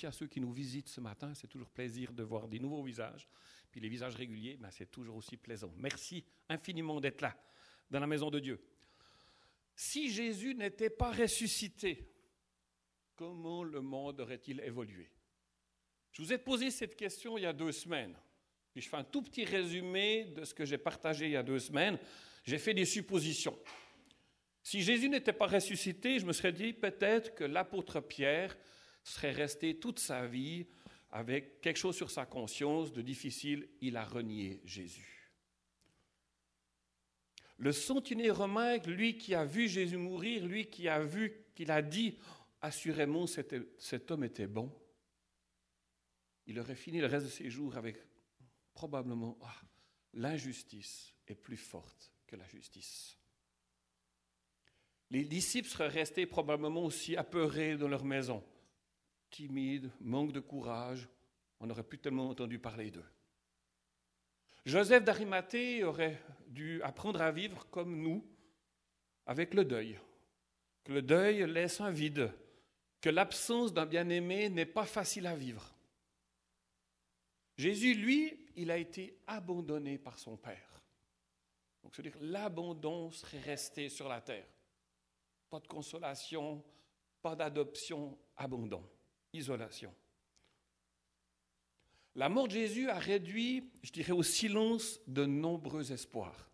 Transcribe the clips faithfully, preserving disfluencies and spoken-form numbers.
aussi à ceux qui nous visitent ce matin. C'est toujours plaisir de voir des nouveaux visages. Puis les visages réguliers, ben, c'est toujours aussi plaisant. Merci infiniment d'être là, dans la maison de Dieu. Si Jésus n'était pas ressuscité, comment le monde aurait-il évolué? Je vous ai posé cette question il y a deux semaines. Puis je fais un tout petit résumé de ce que j'ai partagé il y a deux semaines. J'ai fait des suppositions. Si Jésus n'était pas ressuscité, je me serais dit peut-être que l'apôtre Pierre serait resté toute sa vie avec quelque chose sur sa conscience de difficile. Il a renié Jésus. Le centenier romain, lui qui a vu Jésus mourir, lui qui a vu, qu'il a dit assurément cet, cet homme était bon, il aurait fini le reste de ses jours avec probablement ah, l'injustice est plus forte que la justice. Les disciples seraient restés probablement aussi apeurés dans leur maison, timides, manque de courage, on n'aurait plus tellement entendu parler d'eux. Joseph d'Arimathée aurait dû apprendre à vivre comme nous, avec le deuil, que le deuil laisse un vide, que l'absence d'un bien-aimé n'est pas facile à vivre. Jésus, lui, il a été abandonné par son Père. Donc, c'est-à-dire l'abandon serait resté sur la terre. Pas de consolation, pas d'adoption, abandon, isolation. La mort de Jésus a réduit, je dirais, au silence de nombreux espoirs.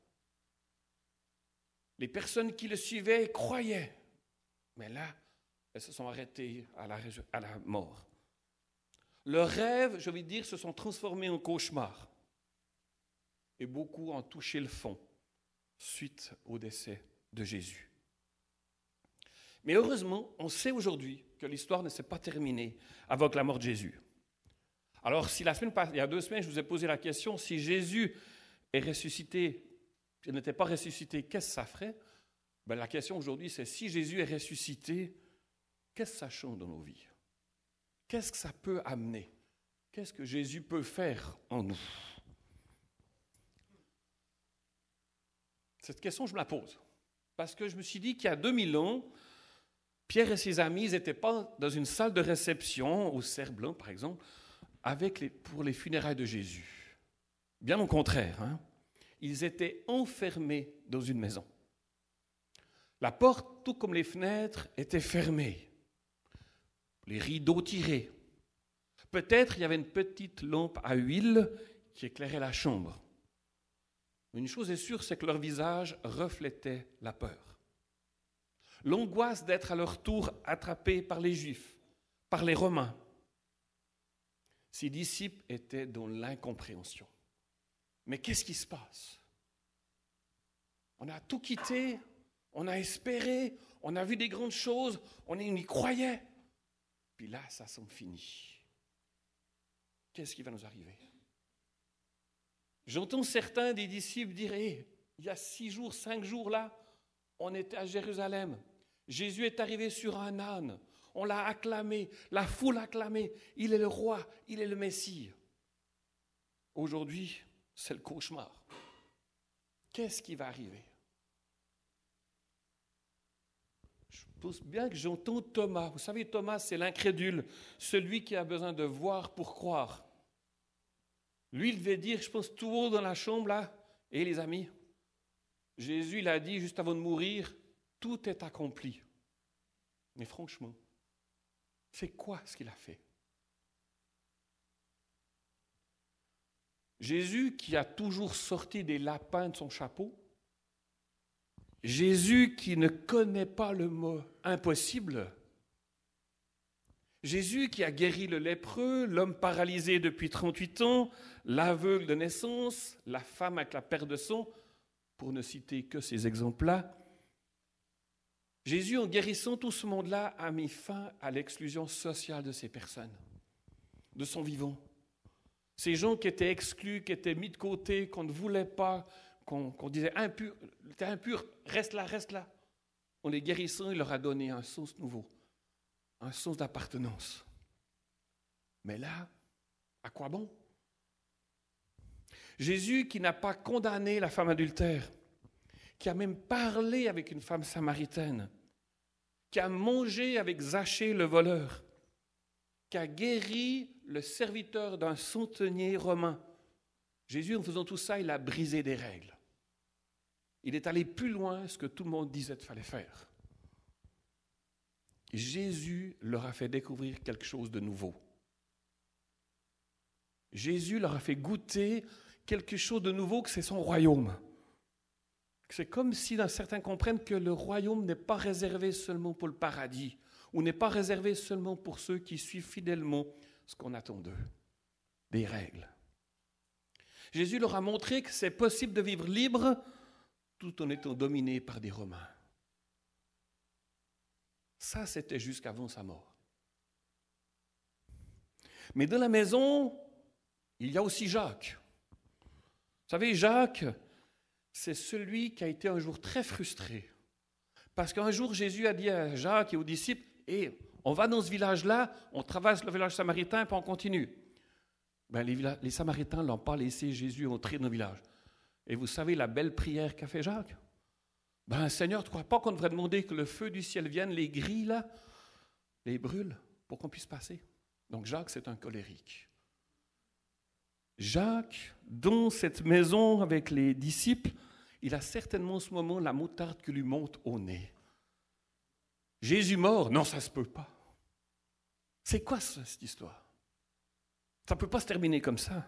Les personnes qui le suivaient croyaient, mais là, elles se sont arrêtées à la, à la mort. Leurs rêves, je vais dire, se sont transformés en cauchemars. Et beaucoup ont touché le fond suite au décès de Jésus. Mais heureusement, on sait aujourd'hui que l'histoire ne s'est pas terminée avec la mort de Jésus. Alors, si la semaine passée, il y a deux semaines, je vous ai posé la question, si Jésus est ressuscité, il n'était pas ressuscité, qu'est-ce que ça ferait? Ben, la question aujourd'hui, c'est si Jésus est ressuscité, qu'est-ce que ça change dans nos vies? Qu'est-ce que ça peut amener? Qu'est-ce que Jésus peut faire en nous? Cette question, je me la pose. Parce que je me suis dit qu'il y a deux mille ans, Pierre et ses amis n'étaient pas dans une salle de réception, au Cerf Blanc par exemple, avec les, pour les funérailles de Jésus. Bien au contraire, hein? Ils étaient enfermés dans une maison. La porte, tout comme les fenêtres, était fermée. Les rideaux tirés. Peut-être il y avait une petite lampe à huile qui éclairait la chambre. Une chose est sûre, c'est que leur visage reflétait la peur. L'angoisse d'être à leur tour attrapés par les Juifs, par les Romains. Ces disciples étaient dans l'incompréhension. Mais qu'est-ce qui se passe? On a tout quitté, on a espéré, on a vu des grandes choses, on y croyait. Puis là, ça semble fini. Qu'est-ce qui va nous arriver? J'entends certains des disciples dire, hey, il y a six jours, cinq jours là, on était à Jérusalem. Jésus est arrivé sur un âne. On l'a acclamé, la foule a acclamé. Il est le roi, il est le Messie. Aujourd'hui, c'est le cauchemar. Qu'est-ce qui va arriver? Je pense bien que j'entends Thomas. Vous savez, Thomas, c'est l'incrédule, celui qui a besoin de voir pour croire. Lui, il devait dire, je pense, tout haut dans la chambre, là, et les amis, Jésus, il a dit, juste avant de mourir, tout est accompli. Mais franchement, c'est quoi ce qu'il a fait? Jésus qui a toujours sorti des lapins de son chapeau, Jésus qui ne connaît pas le mot impossible, Jésus qui a guéri le lépreux, l'homme paralysé depuis trente-huit ans, l'aveugle de naissance, la femme avec la perte de sang, pour ne citer que ces exemples-là. Jésus, en guérissant tout ce monde-là, a mis fin à l'exclusion sociale de ces personnes, de son vivant. Ces gens qui étaient exclus, qui étaient mis de côté, qu'on ne voulait pas, qu'on, qu'on disait impur, t'es impur, reste là, reste là. En les guérissant, il leur a donné un sens nouveau, un sens d'appartenance. Mais là, à quoi bon? Jésus qui n'a pas condamné la femme adultère, qui a même parlé avec une femme samaritaine, qui a mangé avec Zachée le voleur, qu'a guéri le serviteur d'un centenier romain. Jésus, en faisant tout ça, il a brisé des règles. Il est allé plus loin que ce que tout le monde disait qu'il fallait faire. Jésus leur a fait découvrir quelque chose de nouveau. Jésus leur a fait goûter quelque chose de nouveau, que c'est son royaume. C'est comme si certains comprennent que le royaume n'est pas réservé seulement pour le paradis, ou n'est pas réservé seulement pour ceux qui suivent fidèlement ce qu'on attend d'eux, des règles. Jésus leur a montré que c'est possible de vivre libre tout en étant dominé par des Romains. Ça, c'était jusqu'avant sa mort. Mais dans la maison, il y a aussi Jacques. Vous savez, Jacques, c'est celui qui a été un jour très frustré. Parce qu'un jour, Jésus a dit à Jacques et aux disciples, « Hé, on va dans ce village-là, on traverse le village samaritain, puis on continue. » Ben, les, villa- les Samaritains ne l'ont pas laissé Jésus entrer dans le village. Et vous savez la belle prière qu'a fait Jacques? Ben, Seigneur, tu ne crois pas qu'on devrait demander que le feu du ciel vienne, les grilles, là, les brûle, pour qu'on puisse passer? Donc Jacques, c'est un colérique. Jacques, dans cette maison avec les disciples, il a certainement en ce moment la moutarde qui lui monte au nez. Jésus mort? Non, ça ne se peut pas. C'est quoi ça, cette histoire? Ça ne peut pas se terminer comme ça.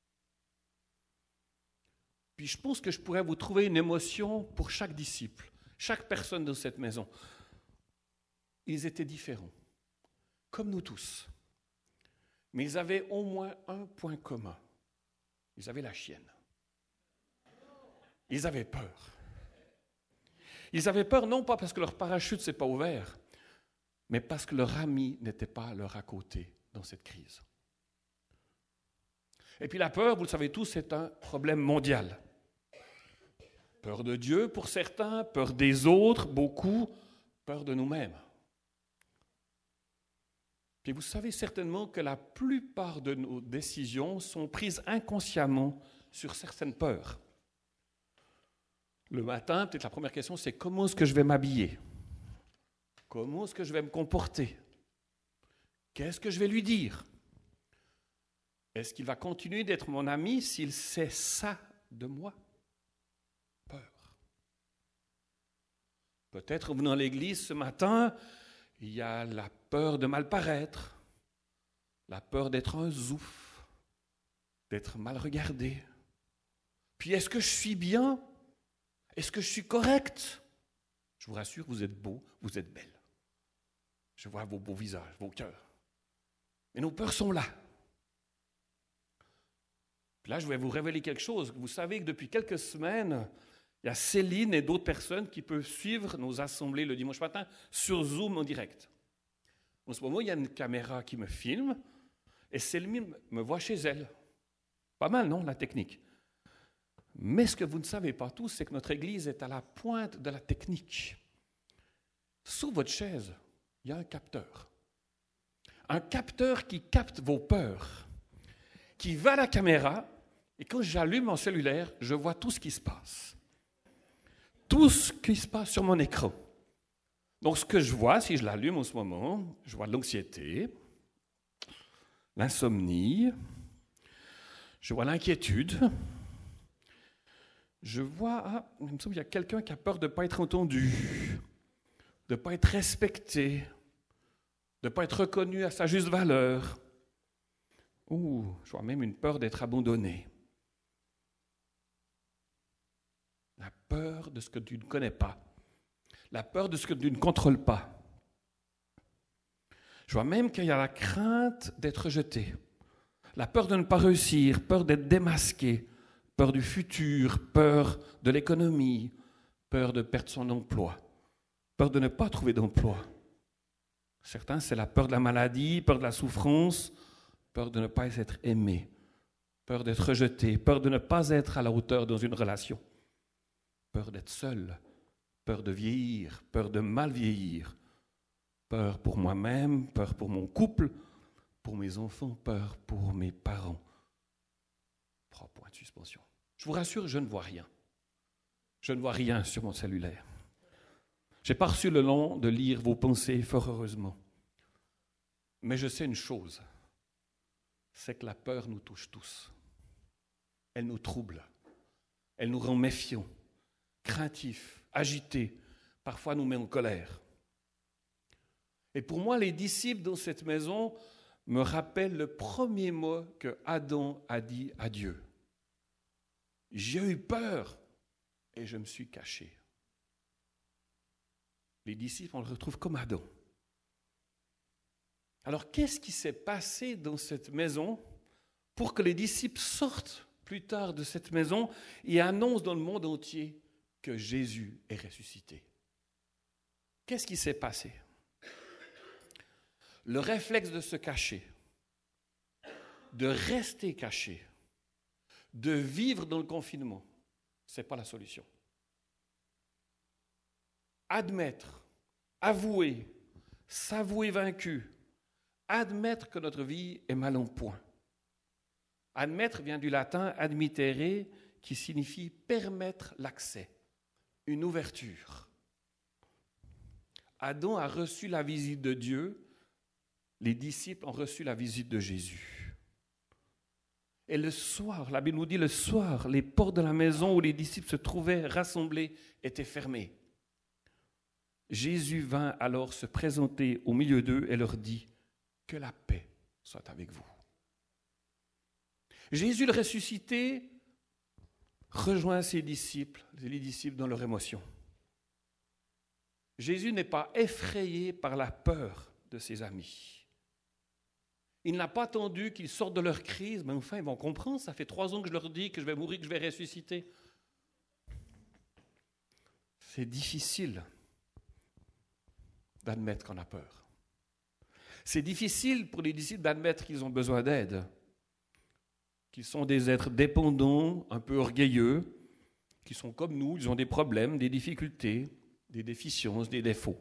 Puis je pense que je pourrais vous trouver une émotion pour chaque disciple, chaque personne dans cette maison. Ils étaient différents, comme nous tous. Mais ils avaient au moins un point commun. Ils avaient la chienne. Ils avaient peur. Ils avaient peur non pas parce que leur parachute ne s'est pas ouvert, mais parce que leur ami n'était pas à leur à côté dans cette crise. Et puis la peur, vous le savez tous, c'est un problème mondial. Peur de Dieu pour certains, peur des autres, beaucoup, peur de nous-mêmes. Puis vous savez certainement que la plupart de nos décisions sont prises inconsciemment sur certaines peurs. Le matin, peut-être la première question, c'est comment est-ce que je vais m'habiller? Comment est-ce que je vais me comporter? Qu'est-ce que je vais lui dire? Est-ce qu'il va continuer d'être mon ami s'il sait ça de moi? Peur. Peut-être en venant à l'église ce matin, il y a la peur de mal paraître, la peur d'être un zouf, d'être mal regardé. Puis est-ce que je suis bien? Est-ce que je suis correct? Je vous rassure, vous êtes beau, vous êtes belle. Je vois vos beaux visages, vos cœurs. Mais nos peurs sont là. Puis là, je vais vous révéler quelque chose. Vous savez que depuis quelques semaines, il y a Céline et d'autres personnes qui peuvent suivre nos assemblées le dimanche matin sur Zoom en direct. En ce moment, il y a une caméra qui me filme et Céline me voit chez elle. Pas mal, non, la technique? Mais ce que vous ne savez pas tous, c'est que notre Église est à la pointe de la technique. Sous votre chaise, il y a un capteur. Un capteur qui capte vos peurs, qui va à la caméra, et quand j'allume mon cellulaire, je vois tout ce qui se passe. Tout ce qui se passe sur mon écran. Donc ce que je vois, si je l'allume en ce moment, je vois l'anxiété, l'insomnie, je vois l'inquiétude, je vois, ah, il me semble qu'il y a quelqu'un qui a peur de ne pas être entendu, de ne pas être respecté, de ne pas être reconnu à sa juste valeur. Ouh, je vois même une peur d'être abandonné. La peur de ce que tu ne connais pas. La peur de ce que tu ne contrôles pas. Je vois même qu'il y a la crainte d'être rejeté. La peur de ne pas réussir, peur d'être démasqué, peur du futur, peur de l'économie, peur de perdre son emploi, peur de ne pas trouver d'emploi. Certains, c'est la peur de la maladie, peur de la souffrance, peur de ne pas être aimé, peur d'être rejeté, peur de ne pas être à la hauteur dans une relation, peur d'être seul, peur de vieillir, peur de mal vieillir, peur pour moi-même, peur pour mon couple, pour mes enfants, peur pour mes parents. Trois points de suspension. Je vous rassure, je ne vois rien. Je ne vois rien sur mon cellulaire. Je n'ai pas reçu le long de lire vos pensées, fort heureusement. Mais je sais une chose, c'est que la peur nous touche tous. Elle nous trouble, elle nous rend méfiants, craintifs, agités, parfois nous met en colère. Et pour moi, les disciples dans cette maison me rappellent le premier mot que Adam a dit à Dieu. J'ai eu peur et je me suis caché. Les disciples, on le retrouve comme Adam. Alors, qu'est-ce qui s'est passé dans cette maison pour que les disciples sortent plus tard de cette maison et annoncent dans le monde entier que Jésus est ressuscité? Qu'est-ce qui s'est passé? Le réflexe de se cacher, de rester caché, de vivre dans le confinement, ce n'est pas la solution. Admettre, avouer, s'avouer vaincu, admettre que notre vie est mal en point. Admettre vient du latin admittere, qui signifie permettre l'accès, une ouverture. Adam a reçu la visite de Dieu, les disciples ont reçu la visite de Jésus. Et le soir, la Bible nous dit, le soir, les portes de la maison où les disciples se trouvaient rassemblés étaient fermées. Jésus vint alors se présenter au milieu d'eux et leur dit « Que la paix soit avec vous ». Jésus, le ressuscité, rejoint ses disciples, les disciples dans leur émotion. Jésus n'est pas effrayé par la peur de ses amis. Il n'a pas attendu qu'ils sortent de leur crise, mais enfin, ils vont comprendre, ça fait trois ans que je leur dis que je vais mourir, que je vais ressusciter. C'est difficile d'admettre qu'on a peur. C'est difficile pour les disciples d'admettre qu'ils ont besoin d'aide, qu'ils sont des êtres dépendants, un peu orgueilleux, qui sont comme nous, ils ont des problèmes, des difficultés, des déficiences, des défauts.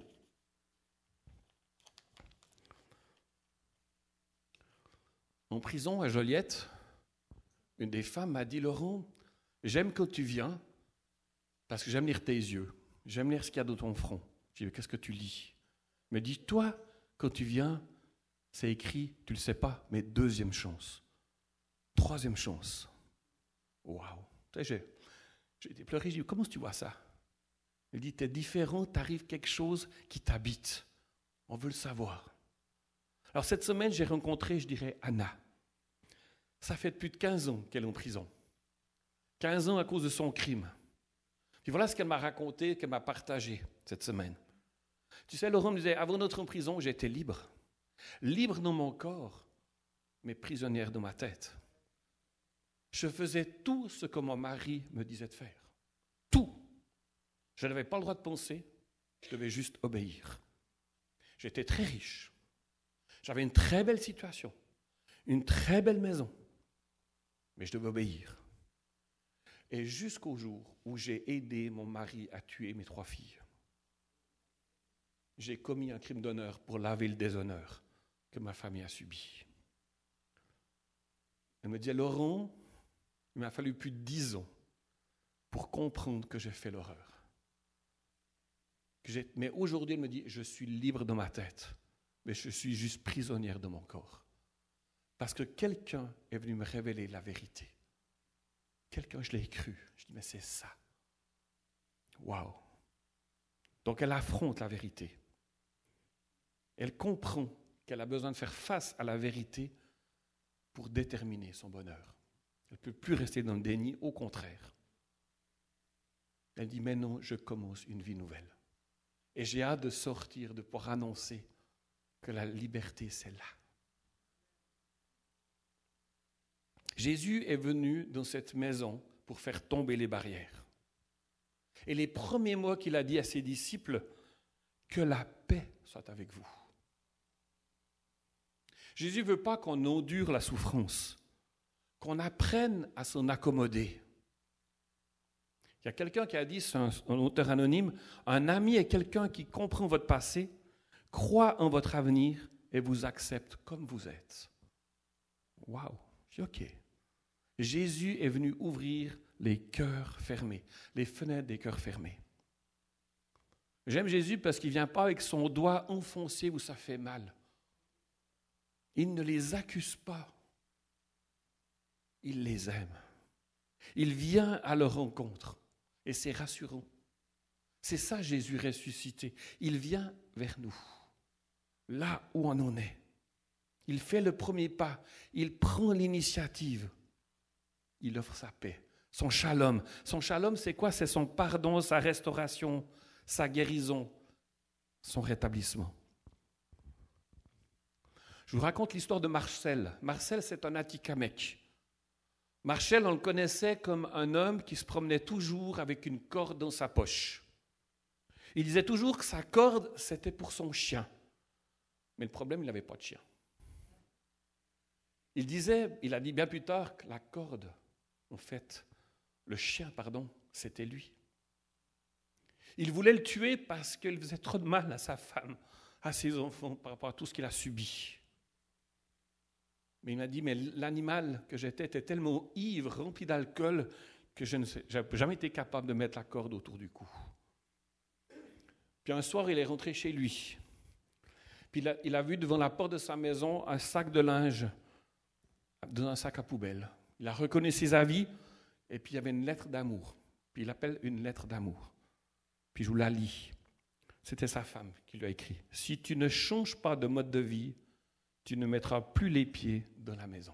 En prison à Joliette, une des femmes m'a dit « Laurent, j'aime quand tu viens parce que j'aime lire tes yeux, j'aime lire ce qu'il y a dans ton front. » J'ai dit « Qu'est-ce que tu lis ?» Elle me dit « Toi, quand tu viens, c'est écrit, tu ne le sais pas, mais deuxième chance, troisième chance. » Waouh! J'ai, j'ai été pleuré, j'ai dit « Comment tu vois ça ?» Elle dit « Tu es différent, t'arrive quelque chose qui t'habite. On veut le savoir. » Alors cette semaine, j'ai rencontré, je dirais, Anna. Ça fait plus de quinze ans qu'elle est en prison. quinze ans à cause de son crime. Puis voilà ce qu'elle m'a raconté, qu'elle m'a partagé cette semaine. Tu sais, Laurent me disait, avant d'entrer en prison, j'étais libre. Libre dans mon corps, mais prisonnière dans ma tête. Je faisais tout ce que mon mari me disait de faire. Tout. Je n'avais pas le droit de penser, je devais juste obéir. J'étais très riche. J'avais une très belle situation, une très belle maison, mais je devais obéir. Et jusqu'au jour où j'ai aidé mon mari à tuer mes trois filles, j'ai commis un crime d'honneur pour laver le déshonneur que ma famille a subi. Elle me dit, Laurent, il m'a fallu plus de dix ans pour comprendre que j'ai fait l'horreur. Que j'ai... Mais aujourd'hui, elle me dit, je suis libre dans ma tête. Mais je suis juste prisonnière de mon corps. Parce que quelqu'un est venu me révéler la vérité. Quelqu'un, je l'ai cru. Je dis, mais c'est ça. Waouh! Donc elle affronte la vérité. Elle comprend qu'elle a besoin de faire face à la vérité pour déterminer son bonheur. Elle ne peut plus rester dans le déni, au contraire. Elle dit, mais non, je commence une vie nouvelle. Et j'ai hâte de sortir, de pouvoir annoncer que la liberté, c'est là. Jésus est venu dans cette maison pour faire tomber les barrières. Et les premiers mots qu'il a dit à ses disciples, que la paix soit avec vous. Jésus ne veut pas qu'on endure la souffrance, qu'on apprenne à s'en accommoder. Il y a quelqu'un qui a dit, c'est un, un auteur anonyme, un ami est quelqu'un qui comprend votre passé, croit en votre avenir et vous accepte comme vous êtes. Waouh, je dis ok. Jésus est venu ouvrir les cœurs fermés, les fenêtres des cœurs fermés. J'aime Jésus parce qu'il ne vient pas avec son doigt enfoncé où ça fait mal. Il ne les accuse pas. Il les aime. Il vient à leur rencontre. Et c'est rassurant. C'est ça Jésus ressuscité. Il vient vers nous, là où on en est. Il fait le premier pas. Il prend l'initiative. Il offre sa paix, son shalom. Son shalom, c'est quoi? C'est son pardon, sa restauration, sa guérison, son rétablissement. Je vous raconte l'histoire de Marcel. Marcel, c'est un Atikamekw. Marcel, on le connaissait comme un homme qui se promenait toujours avec une corde dans sa poche. Il disait toujours que sa corde, c'était pour son chien. Mais le problème, il n'avait pas de chien. Il disait, il a dit bien plus tard que la corde, en fait, le chien, pardon, c'était lui. Il voulait le tuer parce qu'il faisait trop de mal à sa femme, à ses enfants, par rapport à tout ce qu'il a subi. Mais il m'a dit, mais l'animal que j'étais était tellement ivre, rempli d'alcool, que je n'ai jamais été capable de mettre la corde autour du cou. Puis un soir, il est rentré chez lui. Puis il a, il a vu devant la porte de sa maison un sac de linge dans un sac à poubelle. Il a reconnu ses avis, et puis il y avait une lettre d'amour. Puis il appelle une lettre d'amour. Puis je vous la lis. C'était sa femme qui lui a écrit. « Si tu ne changes pas de mode de vie, tu ne mettras plus les pieds dans la maison. »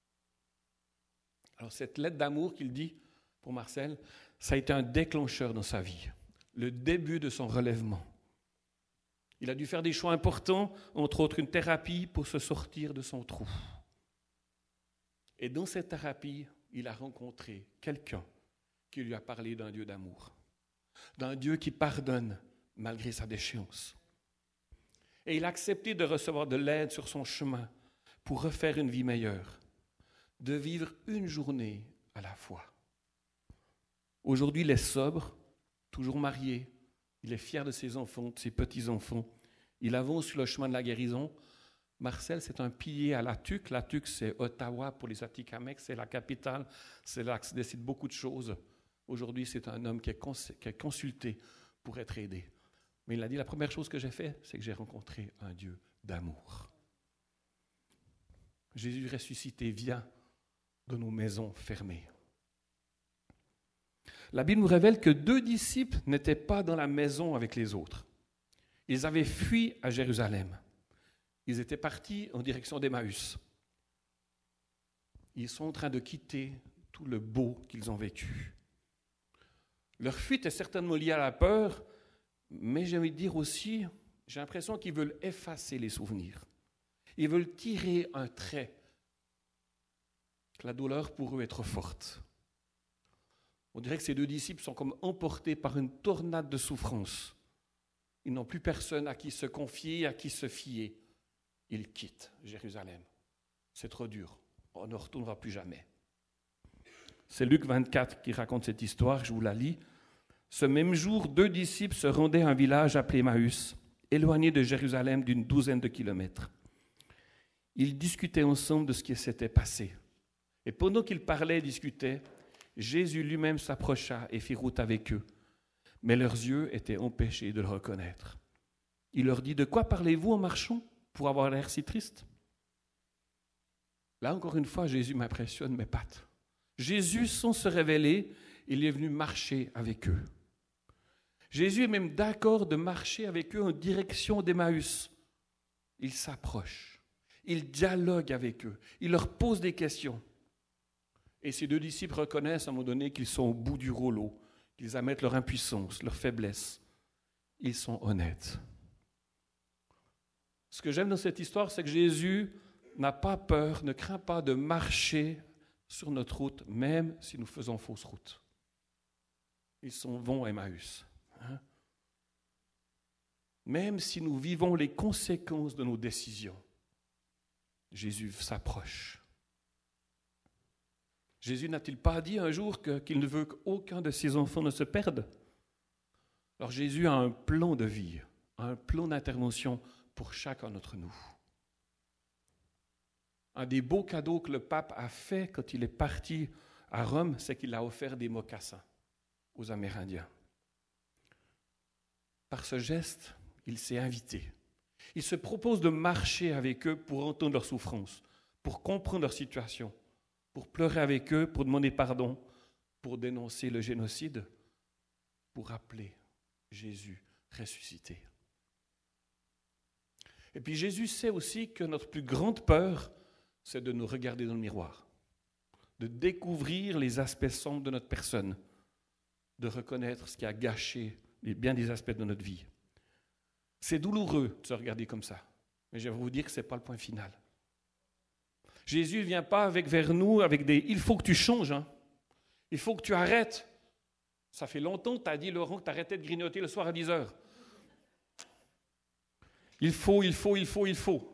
Alors cette lettre d'amour qu'il dit pour Marcel, ça a été un déclencheur dans sa vie, le début de son relèvement. Il a dû faire des choix importants, entre autres une thérapie pour se sortir de son trou. Et dans cette thérapie, il a rencontré quelqu'un qui lui a parlé d'un Dieu d'amour, d'un Dieu qui pardonne malgré sa déchéance. Et il a accepté de recevoir de l'aide sur son chemin pour refaire une vie meilleure, de vivre une journée à la fois. Aujourd'hui, il est sobre, toujours marié, il est fier de ses enfants, de ses petits-enfants. Il avance sur le chemin de la guérison. Marcel, c'est un pilier à l'Atuc. L'Atuc, c'est Ottawa pour les Atikamekw, c'est la capitale, c'est là que se décident beaucoup de choses. Aujourd'hui, c'est un homme qui est, cons- qui est consulté pour être aidé. Mais il a dit, la première chose que j'ai fait, c'est que j'ai rencontré un Dieu d'amour. Jésus ressuscité vient de nos maisons fermées. La Bible nous révèle que deux disciples n'étaient pas dans la maison avec les autres. Ils avaient fui à Jérusalem. Ils étaient partis en direction d'Emmaüs. Ils sont en train de quitter tout le beau qu'ils ont vécu. Leur fuite est certainement liée à la peur, mais j'ai envie de dire aussi, j'ai l'impression qu'ils veulent effacer les souvenirs. Ils veulent tirer un trait, que la douleur pour eux est trop forte. On dirait que ces deux disciples sont comme emportés par une tornade de souffrance. Ils n'ont plus personne à qui se confier, à qui se fier. Ils quittent Jérusalem. C'est trop dur. On ne retournera plus jamais. C'est Luc vingt-quatre qui raconte cette histoire, je vous la lis. Ce même jour, deux disciples se rendaient à un village appelé Emmaüs, éloigné de Jérusalem d'une douzaine de kilomètres. Ils discutaient ensemble de ce qui s'était passé. Et pendant qu'ils parlaient et discutaient, Jésus lui-même s'approcha et fit route avec eux. Mais leurs yeux étaient empêchés de le reconnaître. Il leur dit, « De quoi parlez-vous en marchant pour avoir l'air si triste ?» Là, encore une fois, Jésus m'impressionne mes pattes. Jésus, sans se révéler, il est venu marcher avec eux. Jésus est même d'accord de marcher avec eux en direction d'Emmaüs. Il s'approche, il dialogue avec eux, il leur pose des questions. Et ces deux disciples reconnaissent à un moment donné qu'ils sont au bout du rouleau, qu'ils admettent leur impuissance, leur faiblesse. Ils sont honnêtes. Ce que j'aime dans cette histoire, c'est que Jésus n'a pas peur, ne craint pas de marcher sur notre route, même si nous faisons fausse route. Ils sont vont à Emmaüs. Hein? Même si nous vivons les conséquences de nos décisions, Jésus s'approche. Jésus n'a-t-il pas dit un jour que, qu'il ne veut qu'aucun de ses enfants ne se perde? Alors Jésus a un plan de vie, un plan d'intervention pour chacun d'entre nous. Un des beaux cadeaux que le pape a fait quand il est parti à Rome, c'est qu'il a offert des mocassins aux Amérindiens. Par ce geste, il s'est invité. Il se propose de marcher avec eux pour entendre leur souffrance, pour comprendre leur situation, pour pleurer avec eux, pour demander pardon, pour dénoncer le génocide, pour appeler Jésus ressuscité. Et puis Jésus sait aussi que notre plus grande peur, c'est de nous regarder dans le miroir, de découvrir les aspects sombres de notre personne, de reconnaître ce qui a gâché bien des aspects de notre vie. C'est douloureux de se regarder comme ça, mais je vais vous dire que ce n'est pas le point final. Jésus ne vient pas avec, vers nous avec des « il faut que tu changes, hein. Il faut que tu arrêtes ». Ça fait longtemps que tu as dit, Laurent, que tu arrêtais de grignoter le soir à dix heures. Il faut, il faut, il faut, il faut.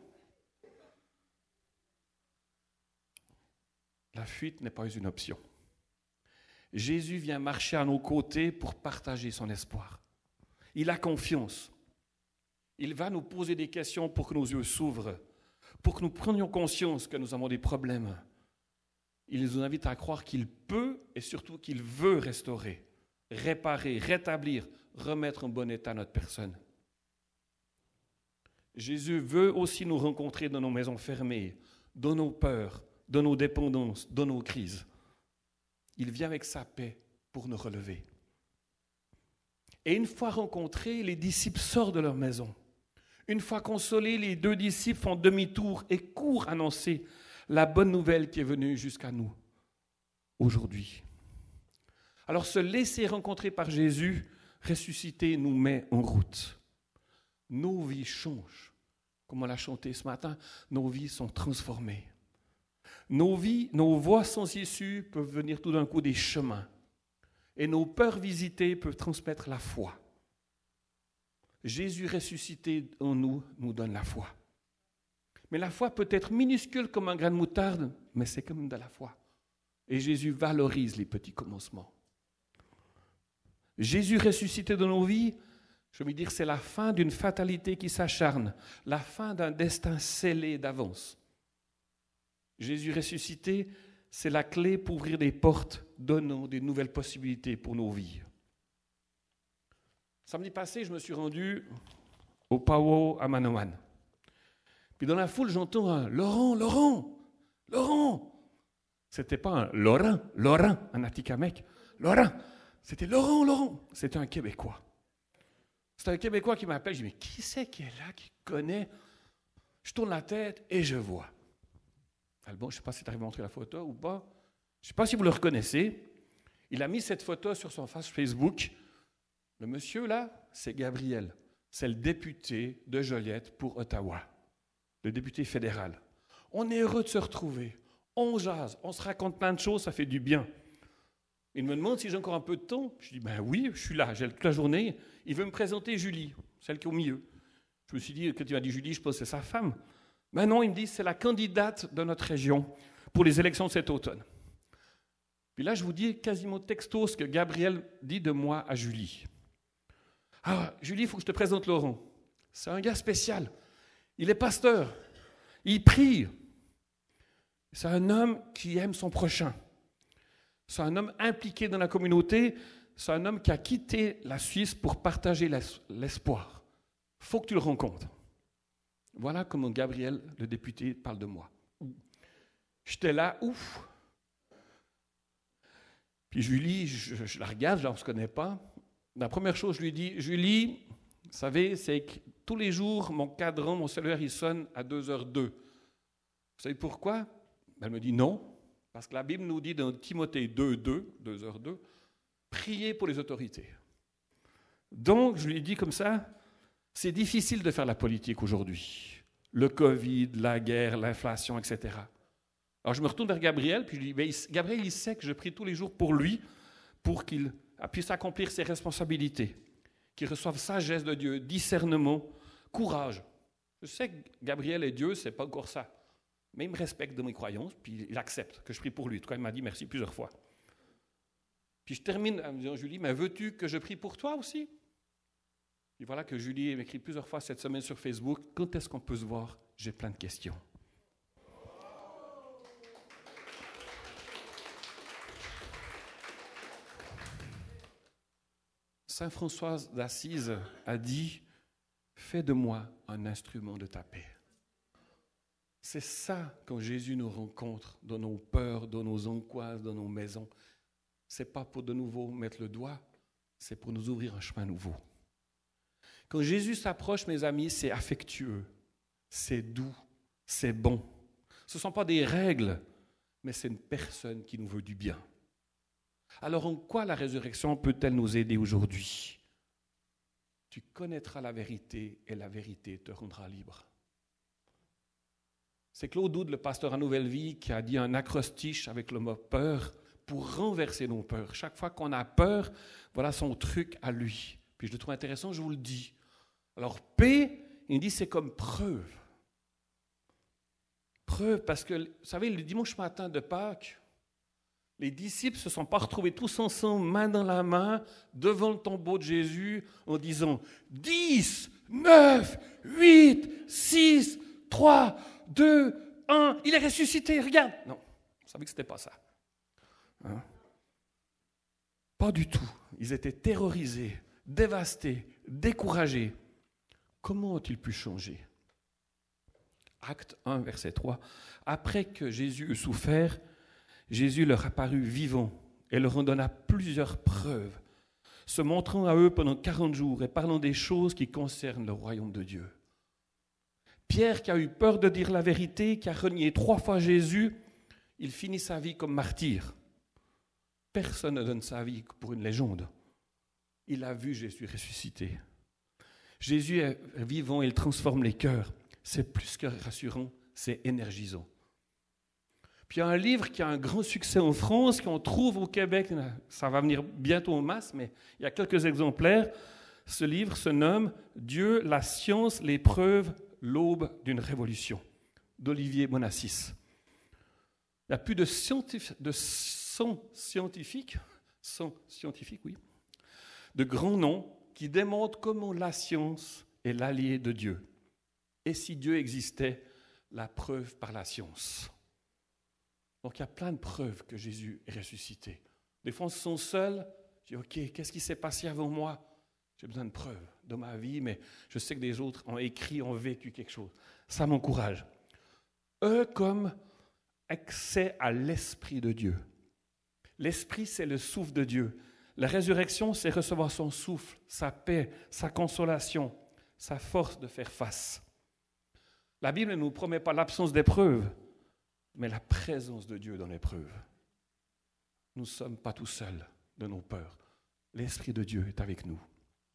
La fuite n'est pas une option. Jésus vient marcher à nos côtés pour partager son espoir. Il a confiance. Il va nous poser des questions pour que nos yeux s'ouvrent, pour que nous prenions conscience que nous avons des problèmes. Il nous invite à croire qu'il peut et surtout qu'il veut restaurer, réparer, rétablir, remettre en bon état notre personne. Jésus veut aussi nous rencontrer dans nos maisons fermées, dans nos peurs, dans nos dépendances, dans nos crises. Il vient avec sa paix pour nous relever. Et une fois rencontrés, les disciples sortent de leur maison. Une fois consolés, les deux disciples font demi-tour et courent annoncer la bonne nouvelle qui est venue jusqu'à nous aujourd'hui. Alors se laisser rencontrer par Jésus, ressuscité, nous met en route. Nos vies changent. Comme on l'a chanté ce matin, nos vies sont transformées. Nos vies, nos voies sans issue peuvent venir tout d'un coup des chemins. Et nos peurs visitées peuvent transmettre la foi. Jésus ressuscité en nous, nous donne la foi. Mais la foi peut être minuscule comme un grain de moutarde, mais c'est comme de la foi. Et Jésus valorise les petits commencements. Jésus ressuscité dans nos vies, je veux dire, c'est la fin d'une fatalité qui s'acharne, la fin d'un destin scellé d'avance. Jésus ressuscité, c'est la clé pour ouvrir des portes, donnant des nouvelles possibilités pour nos vies. Samedi passé, je me suis rendu au Powwow à Manoman. Puis dans la foule, j'entends un « Laurent, Laurent, Laurent ». C'était pas un « Laurent, Laurent », un Atikamekw. « Laurent ». C'était « Laurent, Laurent ». C'était un Québécois. C'était un Québécois qui m'appelle. Je dis « Mais qui c'est qui est là, qui connaît ?» Je tourne la tête et je vois. Alors bon, je ne sais pas si tu arrives à montrer la photo ou pas. Je ne sais pas si vous le reconnaissez. Il a mis cette photo sur son page Facebook. Le monsieur là, c'est Gabriel. C'est le député de Joliette pour Ottawa. Le député fédéral. On est heureux de se retrouver. On jase, on se raconte plein de choses, ça fait du bien. Il me demande si j'ai encore un peu de temps. Je dis, ben oui, je suis là, j'ai toute la journée. Il veut me présenter Julie, celle qui est au milieu. Je me suis dit, quand tu m'as dit Julie, je pense que c'est sa femme. Ben non, il me dit, c'est la candidate de notre région pour les élections de cet automne. Puis là, je vous dis quasiment texto ce que Gabriel dit de moi à Julie. Ah, Julie, il faut que je te présente Laurent. C'est un gars spécial. Il est pasteur. Il prie. C'est un homme qui aime son prochain. C'est un homme impliqué dans la communauté. C'est un homme qui a quitté la Suisse pour partager l'espoir. Il faut que tu le rencontres. Voilà comment Gabriel, le député, parle de moi. J'étais là, ouf. Puis Julie, je, je la regarde, là, on ne se connaît pas. La première chose, je lui dis, Julie, vous savez, c'est que tous les jours, mon cadran, mon cellulaire, il sonne à deux heures deux. Vous savez pourquoi? Elle me dit non, parce que la Bible nous dit dans Timothée deux deux, deux heures deux, priez pour les autorités. Donc, je lui dis comme ça, c'est difficile de faire la politique aujourd'hui. Le Covid, la guerre, l'inflation, et cetera. Alors, je me retourne vers Gabriel, puis je lui dis, ben, Gabriel, il sait que je prie tous les jours pour lui, pour qu'il puisse accomplir ses responsabilités, qu'il reçoive sagesse de Dieu, discernement, courage. Je sais que Gabriel et Dieu, ce n'est pas encore ça. Mais il me respecte de mes croyances, puis il accepte que je prie pour lui. En tout cas, il m'a dit merci plusieurs fois. Puis je termine en me disant, Julie, mais veux-tu que je prie pour toi aussi? Et voilà que Julie m'écrit plusieurs fois cette semaine sur Facebook, quand est-ce qu'on peut se voir? J'ai plein de questions. Saint François d'Assise a dit « fais de moi un instrument de ta paix. C'est ça quand Jésus nous rencontre dans nos peurs, dans nos angoisses, dans nos maisons. Ce n'est pas pour de nouveau mettre le doigt, c'est pour nous ouvrir un chemin nouveau. Quand Jésus s'approche, mes amis, c'est affectueux, c'est doux, c'est bon. Ce ne sont pas des règles, mais c'est une personne qui nous veut du bien. Alors en quoi la résurrection peut-elle nous aider aujourd'hui ? Tu connaîtras la vérité et la vérité te rendra libre. C'est Claude Oud, le pasteur à Nouvelle Vie, qui a dit un acrostiche avec le mot peur pour renverser nos peurs. Chaque fois qu'on a peur, voilà son truc à lui. Puis je le trouve intéressant, je vous le dis. Alors paix, il dit c'est comme preuve. Preuve parce que, vous savez, le dimanche matin de Pâques, les disciples ne se sont pas retrouvés tous ensemble, main dans la main, devant le tombeau de Jésus, en disant dix, neuf, huit, six, trois, deux, un, il est ressuscité, regarde. Non, vous savez que ce n'était pas ça. Hein? Pas du tout. Ils étaient terrorisés, dévastés, découragés. Comment ont-ils pu changer ? Acte un, verset trois. Après que Jésus eut souffert, Jésus leur apparut vivant et leur en donna plusieurs preuves, se montrant à eux pendant quarante jours et parlant des choses qui concernent le royaume de Dieu. Pierre, qui a eu peur de dire la vérité, qui a renié trois fois Jésus, il finit sa vie comme martyr. Personne ne donne sa vie pour une légende. Il a vu Jésus ressuscité. Jésus est vivant et il transforme les cœurs. C'est plus que rassurant, c'est énergisant. Puis il y a un livre qui a un grand succès en France, qu'on trouve au Québec, ça va venir bientôt en masse, mais il y a quelques exemplaires. Ce livre se nomme « Dieu, la science, les preuves, l'aube d'une révolution » d'Olivier Bonassis. Il y a plus de, scientif- de cent scientifiques, cent scientifiques, oui, de grands noms qui démontrent comment la science est l'allié de Dieu. Et si Dieu existait, la preuve par la science. Donc il y a plein de preuves que Jésus est ressuscité. Des fois on se sent seul, je dis ok, qu'est-ce qui s'est passé avant moi ? J'ai besoin de preuves dans ma vie, mais je sais que des autres ont écrit, ont vécu quelque chose. Ça m'encourage. Eux comme accès à l'Esprit de Dieu. L'Esprit, c'est le souffle de Dieu. La résurrection, c'est recevoir son souffle, sa paix, sa consolation, sa force de faire face. La Bible ne nous promet pas l'absence d'épreuves, mais la présence de Dieu dans l'épreuve. Nous ne sommes pas tout seuls de nos peurs. L'Esprit de Dieu est avec nous.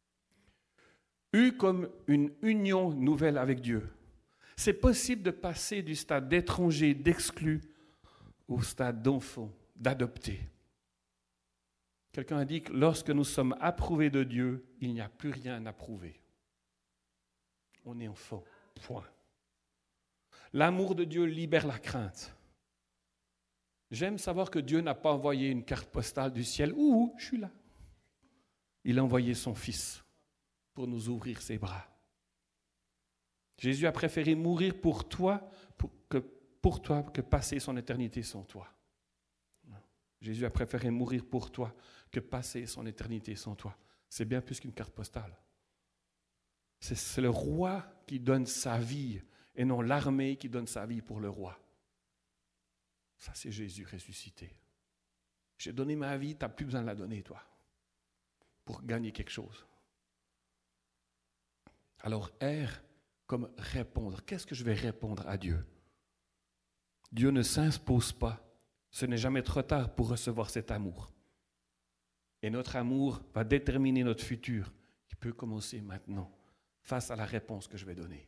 Eu comme une union nouvelle avec Dieu. C'est possible de passer du stade d'étranger, d'exclu, au stade d'enfant, d'adopté. Quelqu'un a dit que lorsque nous sommes approuvés de Dieu, il n'y a plus rien à prouver. On est enfant, point. L'amour de Dieu libère la crainte. J'aime savoir que Dieu n'a pas envoyé une carte postale du ciel. Ouh, je suis là. Il a envoyé son Fils pour nous ouvrir ses bras. Jésus a préféré mourir pour toi, pour que, pour toi que passer son éternité sans toi. Jésus a préféré mourir pour toi que passer son éternité sans toi. C'est bien plus qu'une carte postale. C'est, c'est le roi qui donne sa vie et non l'armée qui donne sa vie pour le roi. Ça, c'est Jésus ressuscité. J'ai donné ma vie, tu n'as plus besoin de la donner, toi, pour gagner quelque chose. Alors, R comme répondre. Qu'est-ce que je vais répondre à Dieu ? Dieu ne s'impose pas. Ce n'est jamais trop tard pour recevoir cet amour. Et notre amour va déterminer notre futur, qui peut commencer maintenant, face à la réponse que je vais donner.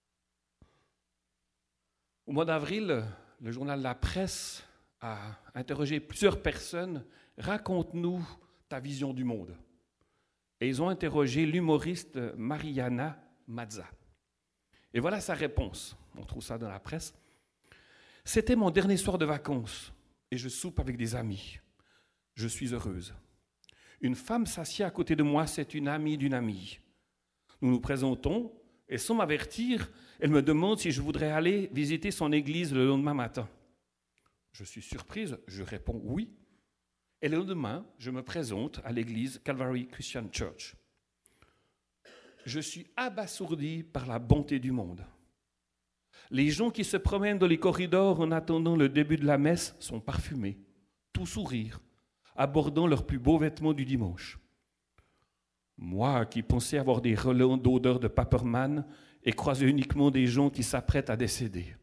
Au mois d'avril, le journal La Presse a interrogé plusieurs personnes. Raconte-nous ta vision du monde. Et ils ont interrogé l'humoriste Mariana Mazza. Et voilà sa réponse. On trouve ça dans la presse. C'était mon dernier soir de vacances et je soupe avec des amis. Je suis heureuse. Une femme s'assied à côté de moi, c'est une amie d'une amie. Nous nous présentons et sans m'avertir, elle me demande si je voudrais aller visiter son église le lendemain matin. Je suis surprise, je réponds oui. Et le lendemain, je me présente à l'église Calvary Christian Church. Je suis abasourdi par la bonté du monde. Les gens qui se promènent dans les corridors en attendant le début de la messe sont parfumés, tout sourire, abordant leurs plus beaux vêtements du dimanche. Moi, qui pensais avoir des relents d'odeur de Paperman et croiser uniquement des gens qui s'apprêtent à décéder.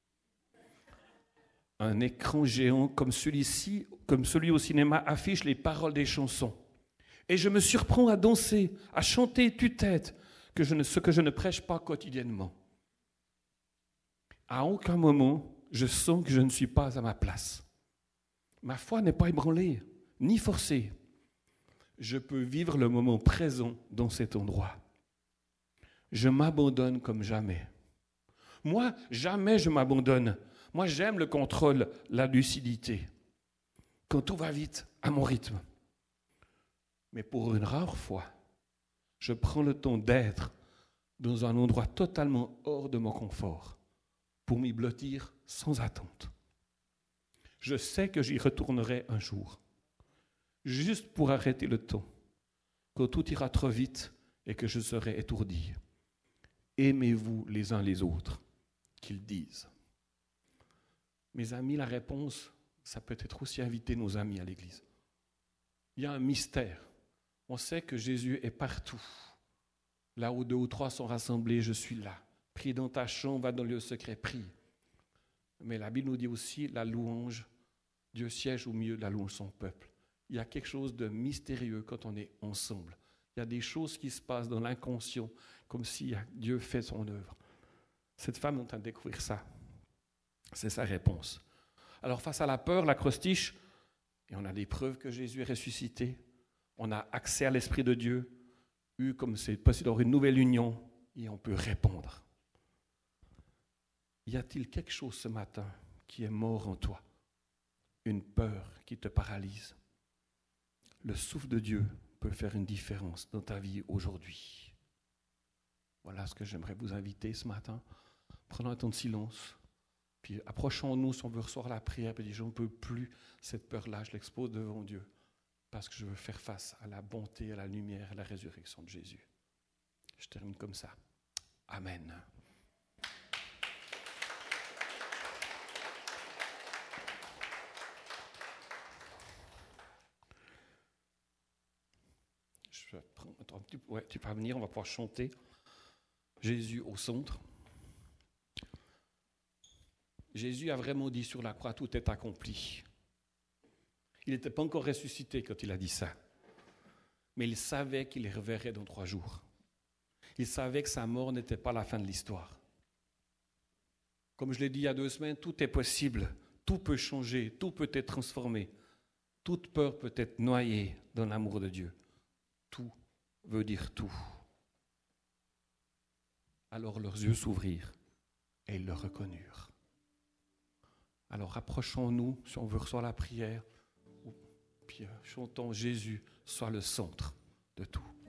Un écran géant comme celui-ci, comme celui au cinéma, affiche les paroles des chansons. Et je me surprends à danser, à chanter tue-tête, que je ne, ce que je ne prêche pas quotidiennement. À aucun moment, je sens que je ne suis pas à ma place. Ma foi n'est pas ébranlée, ni forcée. Je peux vivre le moment présent dans cet endroit. Je m'abandonne comme jamais. Moi, jamais je m'abandonne. Moi, j'aime le contrôle, la lucidité. Quand tout va vite, à mon rythme. Mais pour une rare fois, je prends le temps d'être dans un endroit totalement hors de mon confort pour m'y blottir sans attente. Je sais que j'y retournerai un jour, juste pour arrêter le temps, quand tout ira trop vite et que je serai étourdi. Aimez-vous les uns les autres, qu'ils disent. Mes amis, la réponse, ça peut être aussi inviter nos amis à l'église. Il y a un mystère. On sait que Jésus est partout. Là où deux ou trois sont rassemblés, je suis là. Prie dans ta chambre, va dans le lieu secret, prie. Mais la Bible nous dit aussi la louange. Dieu siège au milieu de la louange de son peuple. Il y a quelque chose de mystérieux quand on est ensemble. Il y a des choses qui se passent dans l'inconscient, comme si Dieu fait son œuvre. Cette femme est en train de découvrir ça. C'est sa réponse. Alors face à la peur, l'acrostiche, et on a des preuves que Jésus est ressuscité, on a accès à l'Esprit de Dieu, eu comme c'est possible d'avoir une nouvelle union, et on peut répondre. Y a-t-il quelque chose ce matin qui est mort en toi? Une peur qui te paralyse? Le souffle de Dieu peut faire une différence dans ta vie aujourd'hui. Voilà ce que j'aimerais vous inviter ce matin. Prenons un temps de silence. Puis approchons-nous si on veut recevoir la prière. Puis je ne peux plus cette peur-là, je l'expose devant Dieu. Parce que je veux faire face à la bonté, à la lumière, à la résurrection de Jésus. Je termine comme ça. Amen. Je vais prendre, attends, tu, ouais, tu peux venir, on va pouvoir chanter. Jésus au centre. Jésus a vraiment dit sur la croix, tout est accompli. Il n'était pas encore ressuscité quand il a dit ça. Mais il savait qu'il les reverrait dans trois jours. Il savait que sa mort n'était pas la fin de l'histoire. Comme je l'ai dit il y a deux semaines, tout est possible. Tout peut changer, tout peut être transformé. Toute peur peut être noyée dans l'amour de Dieu. Tout veut dire tout. Alors leurs yeux s'ouvrirent et ils le reconnurent. Alors rapprochons-nous, si on veut recevoir la prière, puis chantons Jésus soit le centre de tout.